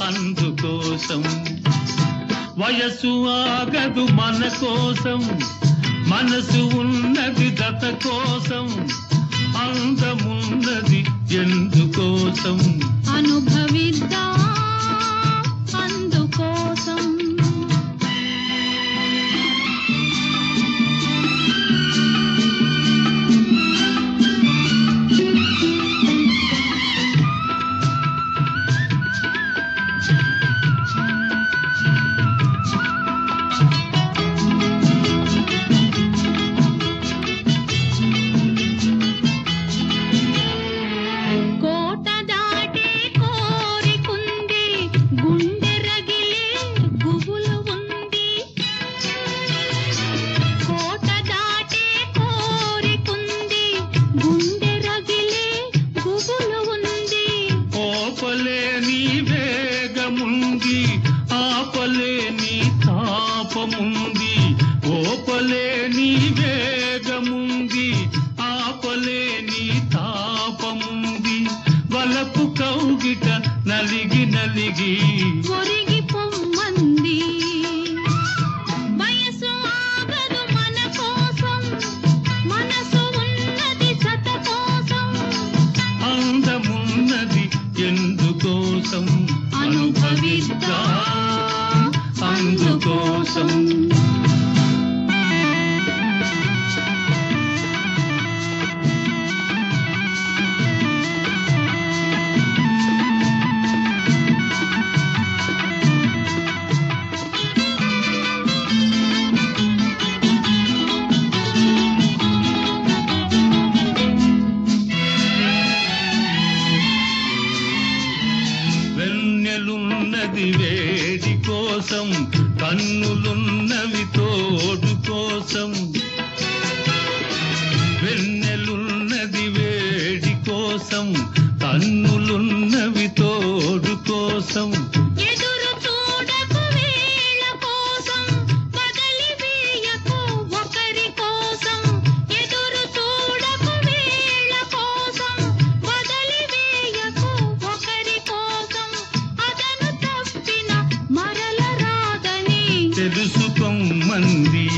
అందుకోసం వయసు ఆగదు మన కోసం మనసు ఉన్నది జత కోసం అందమున్నది ఎందుకోసం అనుభవిద్దా అందుకోసం ఆపలేని వేగముంది ఆపలేని తాపముంది ఓపలేని వేగముంది ఆపలేని తాపముంది వలపు కౌగిట నలిగి నలిగి ఒరిగి పొమ్మంది వయసు ఆగదు మన కోసం మనసు ఉన్నది జత కోసం అందమున్నది ఎందుకోసం అనుభవిద్దా అందుకోసం వెన్నెలున్నది వేడి కోసం కన్నులున్నవి తోడు కోసం వెన్నెలున్నది వేడి కోసం కన్నులున్నవి తోడు కోసం ఎదురు చూడకు వేళ కోసం వదిలి వేయకు ఒకరి కోసం ఎదురు చూడకు వేళ కోసం వదిలి వేయకు ఒకరి కోసం అదను తప్పిన మరల రాదని తెలుసుకోమంది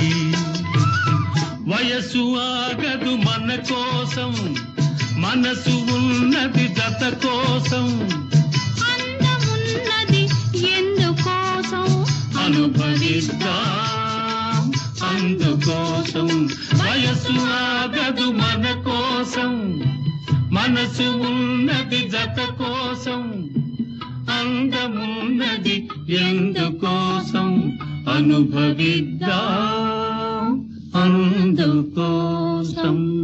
వయసు ఆగదు మన కోసం మనసు ఉన్నది జత కోసం అందమున్నది ఎందుకోసం అనుభవిద్దా అందుకోసం వయసు ఆగదు మన కోసం మనసు ఉన్నది జత కోసం అందమున్నది ఎందుకోసం అనుభవిద్దా అందుకోసం